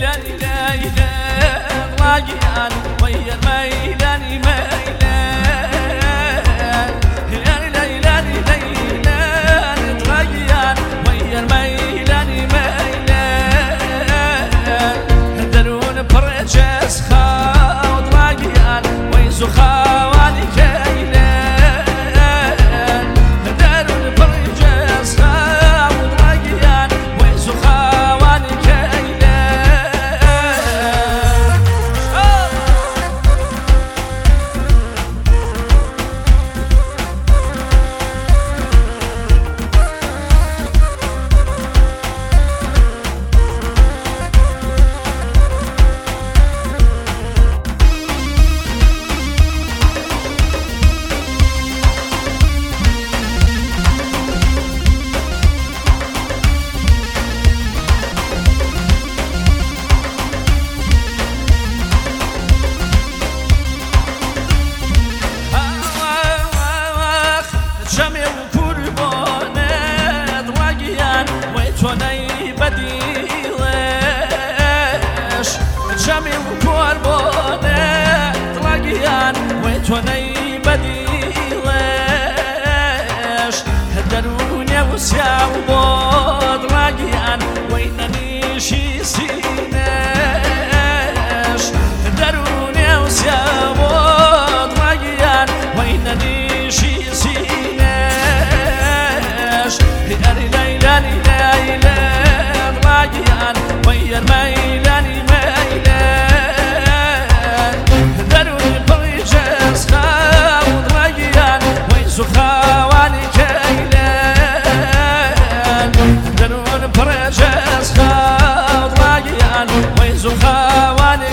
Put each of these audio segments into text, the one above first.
ضاقيان ويا الميلان ميلان ليلان ضاقيان ويا الميلان ميلان درون برجس خاو ضاقيان ويزو خواني كيلان درون برجس خاو ضاقيان ويزو خواني جمع وقربانه ضاقيان ويتوني بديلش جمع وقربانه ضاقيان ويتوني بديلش هدروني وسيا وبود ضاقيان وينني شي سيناش هدروني وسيا وبود ضاقيان وينني شي ليلان ضاقيان ويا الميلان ميلان دروني برجس خاو ضاقيان ويزو خواني كيلان دروني برجس خاو ضاقيان ويزو خواني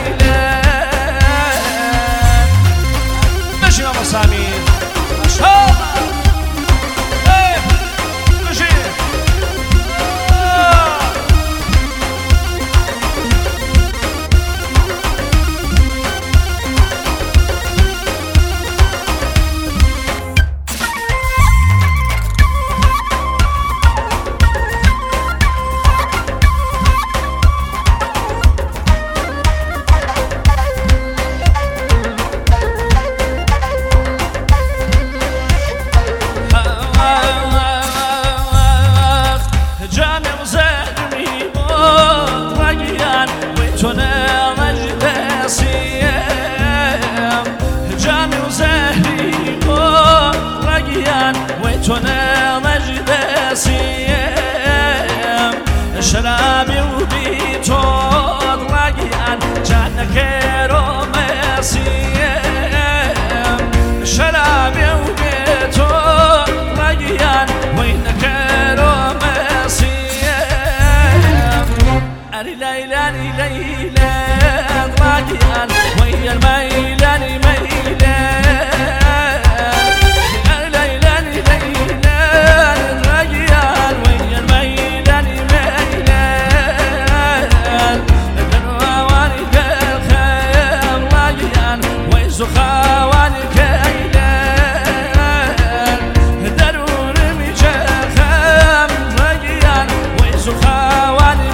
كيلان ماشي يا مسامي ما شاء الله تونا مجلسيم جامي وزهري ضاقيان ويتونا مجلسيم شرابي وبيتو ضاقيان جانا كيرو مسيم شرابي وبيتو ضاقيان وين كيرو ليلان ضاقيان ويا الميلان ميلان ليلان ضاقيان ويا الميلان ميلان درواني كالخيم ضاقيان ويزو خواني كيلان درون مجاخم ضاقيان ويزو خواني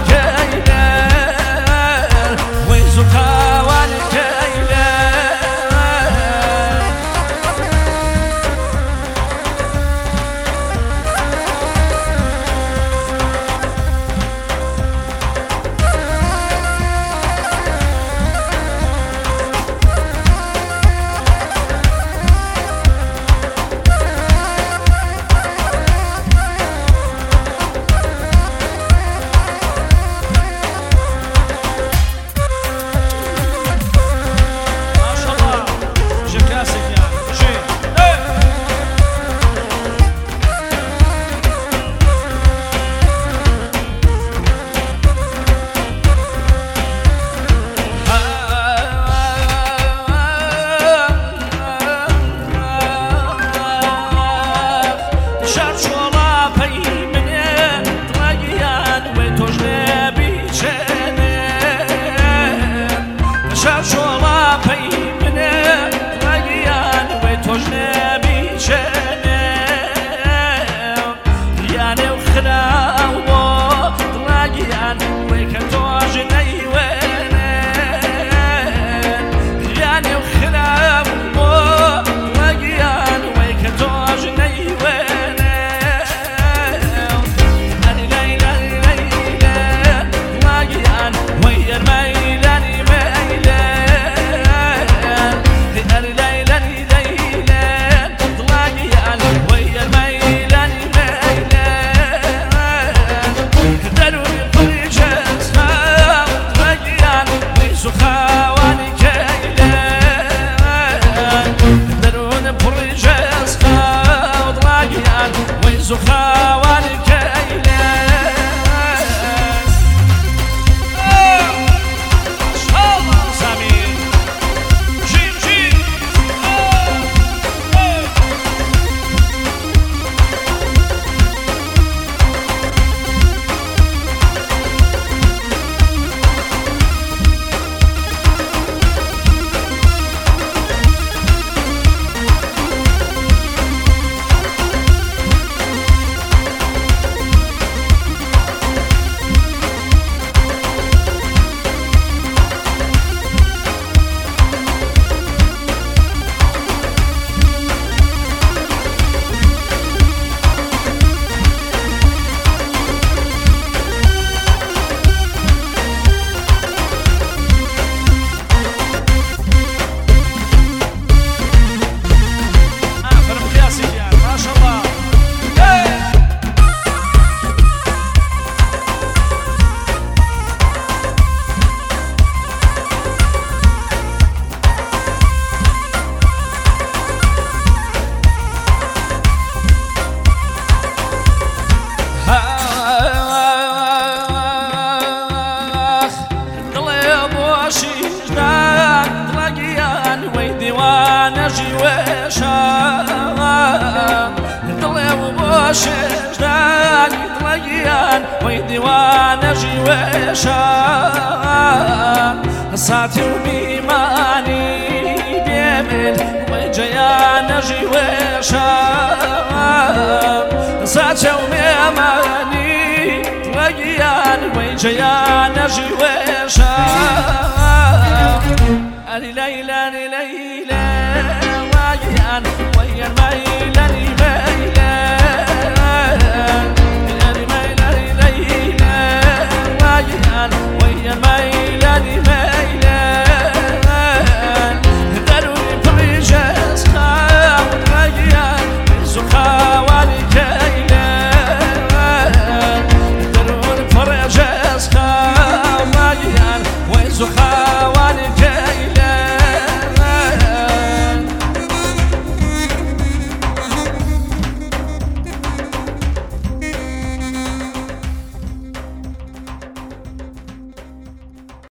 كيلان خواني كيلان شجدان دڵەگیان وەی دیوانەژی وێشان دڵێ و بۆ شجدانی دڵەگیان وەی دیوانەژی وێشان ساتی و بیمانی بێمێن وەی جەیانەژی وێشان ساچە و مێمانی دڵەگیان وەی جەیانەژی وێشان ئەلی لەیلەنی لەیلە واگیان وەیە مەیلەنی مەیلە ئەلی مەیلەنی لەیلە واگیان وەیە مەیلەنی مەیلە دەرونی پڕی ژەسخاو دڵەگیان زوخاوانی کەیلە دەرونی پڕی ژەسخاو واگیان وەی زوخاو